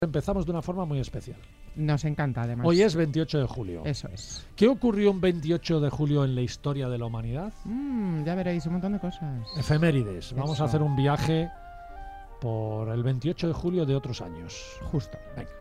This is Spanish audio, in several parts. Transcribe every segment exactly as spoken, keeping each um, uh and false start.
Empezamos de una forma muy especial. Nos encanta, además. Hoy es veintiocho de julio. Eso es. ¿Qué ocurrió un veintiocho de julio en la historia de la humanidad? Mm, ya veréis, un montón de cosas. Efemérides. Vamos Eso. a hacer un viaje por el veintiocho de julio de otros años. Justo. Venga.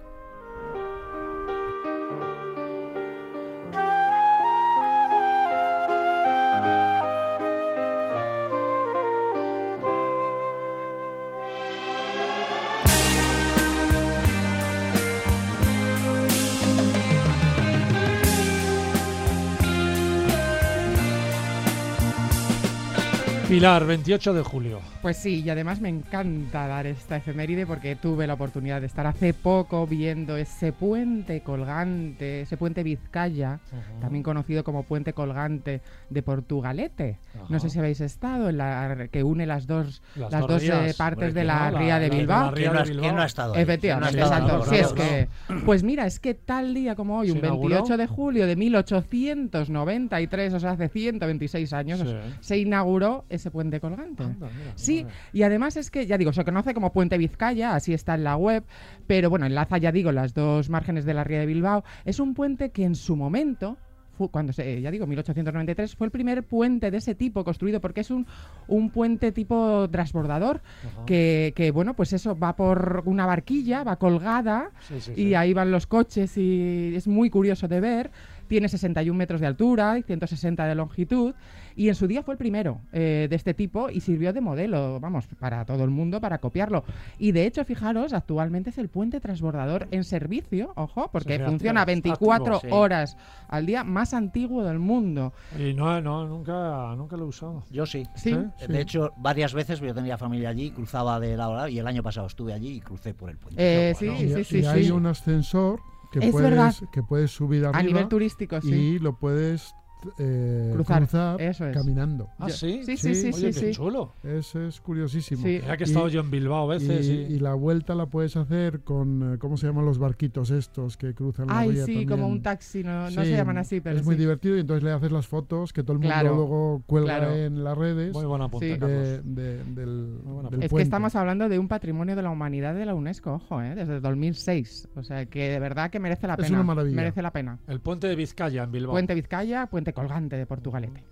Pilar, veintiocho de julio. Pues sí, y además me encanta dar esta efeméride porque tuve la oportunidad de estar hace poco viendo ese puente colgante, ese puente Vizcaya, Uh-huh. también conocido como puente colgante de Portugalete. Ajá. No sé si habéis estado, en la que une las dos, Las las dos dos eh, rías. partes Hombre, de la ¿quién no? ría La- de la- Bilbao. la ría ¿Quién no, de ha- Bilbao. quién no ha estado ahí? Efectivamente, ¿Quién no ha estado exacto. ahí? Sí, es Claro. que, pues mira, es que tal día como hoy, ¿Se un inauguró? veintiocho de julio de mil ochocientos noventa y tres, o sea, hace ciento veintiséis años, Sí. se inauguró ese puente colgante. Anda, mira, Sí, mira. y además es que, ya digo, se conoce como Puente Vizcaya, así está en la web, pero bueno, enlaza, ya digo, las dos márgenes de la ría de Bilbao. Es un puente que en su momento, fu- cuando se, ya digo, mil ochocientos noventa y tres, fue el primer puente de ese tipo construido, porque es un, un puente tipo transbordador, Ajá. que, que, bueno, pues eso, va por una barquilla, va colgada, Sí, sí, y sí. ahí van los coches y es muy curioso de ver. Tiene sesenta y un metros de altura y ciento sesenta de longitud, y en su día fue el primero eh, de este tipo y sirvió de modelo, vamos, para todo el mundo, para copiarlo. Y de hecho, fijaros, actualmente es el puente transbordador en servicio, ojo, porque Sí, sí, funciona activo, veinticuatro activo, sí. horas al día, más antiguo del mundo. Y no, no, nunca, nunca lo he usado. Yo sí. Sí, ¿Sí? De hecho, varias veces yo tenía familia allí, cruzaba de lado a lado, y el año pasado estuve allí y crucé por el puente. Eh, Qué bueno. sí, Y, sí, sí, y hay sí. un ascensor que Es verdad. puedes, que puedes subir arriba A nivel turístico, sí. y lo puedes eh, Cruzar, cruzar, eso es. caminando. Ah, Yo- sí. Sí, sí, sí, Oye, sí, qué sí. chulo. Eso es curiosísimo. Sí. Mira que he Y- estado yo en Bilbao a veces. y, y- y la vuelta la puedes hacer con, eh, ¿cómo se llaman los barquitos estos que cruzan la Ay, ría sí, también? como un taxi, no, no Sí, se llaman así, pero es muy sí. divertido y entonces le haces las fotos que todo el mundo Claro, luego cuelga claro. en las redes Muy buena punta, Sí. Carlos. de- de- del, Muy buena del Es que puente. estamos hablando de un patrimonio de la humanidad de la UNESCO, ojo, ¿eh? Desde dos mil seis. O sea, que de verdad que merece la Es pena. una maravilla. Merece la pena. El puente de Vizcaya en Bilbao. Puente Vizcaya, puente colgante de Portugalete.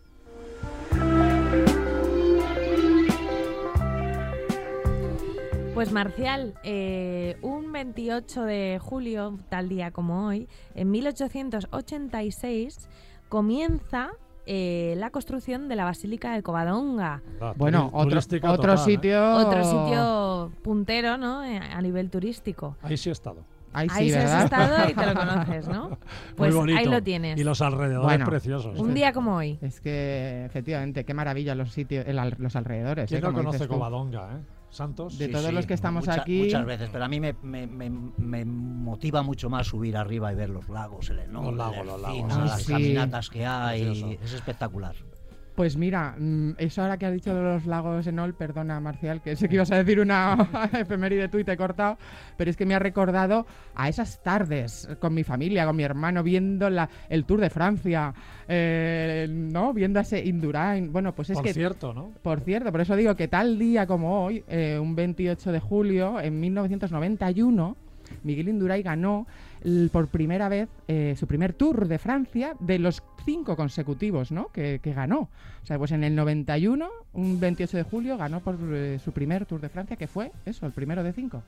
Pues Marcial, eh, un veintiocho de julio, tal día como hoy, en mil ochocientos ochenta y seis, comienza eh, la construcción de la Basílica de Covadonga. Ah, Bueno, turi- otro, turística otro total, ¿eh? sitio... Otro sitio puntero, ¿no? Eh, a nivel turístico. Ahí sí he estado. Ahí sí, Ahí sí has ¿verdad? estado y te lo conoces, ¿no? Pues Muy bonito. ahí lo tienes. Y los alrededores Bueno, preciosos. Un día como hoy. Es que, efectivamente, qué maravilla los sitios, el al- los alrededores. ¿Quién ¿eh? no Como conoce dices tú. Covadonga, eh? Santos. De todos los que estamos mucha- aquí- Muchas veces, pero a mí me, me- me- me motiva mucho más subir arriba y ver los lagos, el, ¿no? Los lagos, el los Ercino, lagos, ah, las sí. caminatas que hay. Precioso. Es espectacular. Pues mira, mm, eso ahora que has dicho de los lagos Enol, perdona Marcial, que sé que ibas a decir una efeméride tú y te he cortado, pero es que me ha recordado a esas tardes con mi familia, con mi hermano, viendo la, el Tour de Francia, eh, ¿no? Viendo a ese Indurain. Bueno, pues es Por que... cierto, ¿no? Por cierto, por eso digo que tal día como hoy, eh, un veintiocho de julio, en mil novecientos noventa y uno, Miguel Indurain ganó l- por primera vez eh, su primer Tour de Francia de los cinco consecutivos, ¿no? que, que ganó. O sea, pues en el noventa y uno, un veintiocho de julio, ganó por eh, su primer Tour de Francia, que fue eso, el primero de cinco.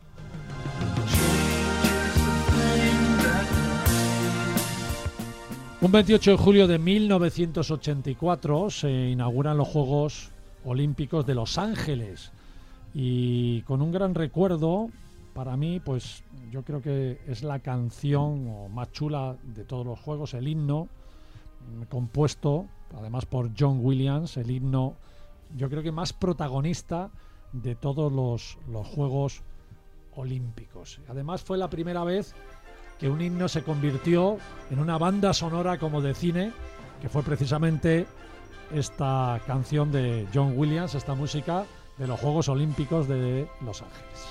Un veintiocho de julio de mil novecientos ochenta y cuatro se inauguran los Juegos Olímpicos de Los Ángeles y con un gran recuerdo para mí, pues yo creo que es la canción o más chula de todos los Juegos, el himno mm, compuesto además por John Williams, el himno yo creo que más protagonista de todos los, los Juegos Olímpicos. Además fue la primera vez que un himno se convirtió en una banda sonora como de cine, que fue precisamente esta canción de John Williams, esta música de los Juegos Olímpicos de Los Ángeles.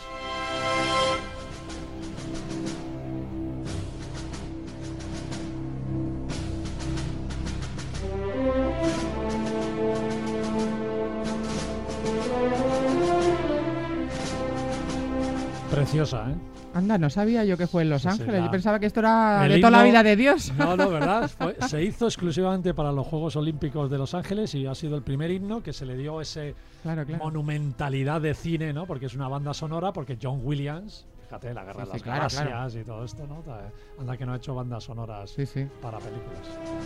Preciosa, ¿eh? Anda, no sabía yo que fue en Los Sí, sí, Ángeles. la- Yo pensaba que esto era el de toda la himno- vida de Dios. No, no, ¿verdad? Fue- se hizo exclusivamente para los Juegos Olímpicos de Los Ángeles y ha sido el primer himno que se le dio ese Claro, claro. monumentalidad de cine, ¿no? Porque es una banda sonora, porque John Williams, fíjate, la Guerra Sí, de sí, las claro, Galaxias y todo esto, ¿no? Ta- Anda que no ha hecho bandas sonoras Sí, sí. para películas.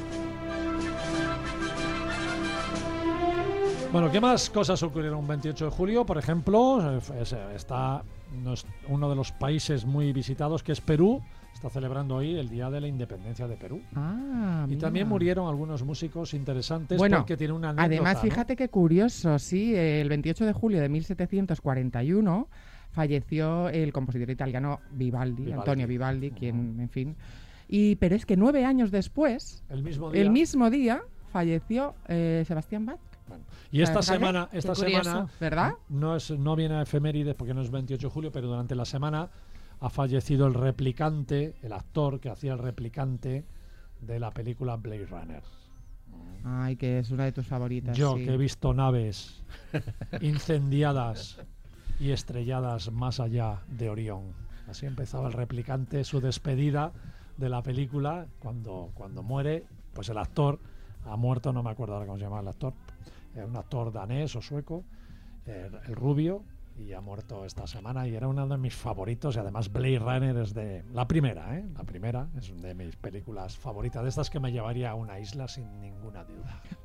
Bueno, ¿qué más cosas ocurrieron un veintiocho de julio? Por ejemplo, es- es- está nos- uno de los países muy visitados, que es Perú, está celebrando hoy el Día de la Independencia de Perú. Ah, Y mira. también murieron algunos músicos interesantes Bueno, porque tiene una anécdota, Además, ¿no? fíjate qué curioso, sí, el veintiocho de julio de mil setecientos cuarenta y uno falleció el compositor italiano Vivaldi, Vivaldi. Antonio Vivaldi, Ujú. quien, en fin. Y, pero es que nueve años después, El mismo día. el mismo día, falleció eh, Sebastián Bach, Bueno, y esta Fíjate, semana, qué esta curioso. semana ¿verdad? no es no viene a efemérides porque no es veintiocho de julio, pero durante la semana ha fallecido el replicante, el actor que hacía el replicante de la película Blade Runner. Ay, que es una de tus favoritas. Yo sí. que he visto naves incendiadas y estrelladas más allá de Orión. Así empezaba el replicante, su despedida de la película, cuando, cuando muere, pues el actor ha muerto, no me acuerdo ahora cómo se llama el actor, era un actor danés o sueco, eh, el rubio, y ha muerto esta semana y era uno de mis favoritos, y además Blade Runner es de la primera, ¿eh? La primera es de mis películas favoritas, de estas que me llevaría a una isla sin ninguna duda.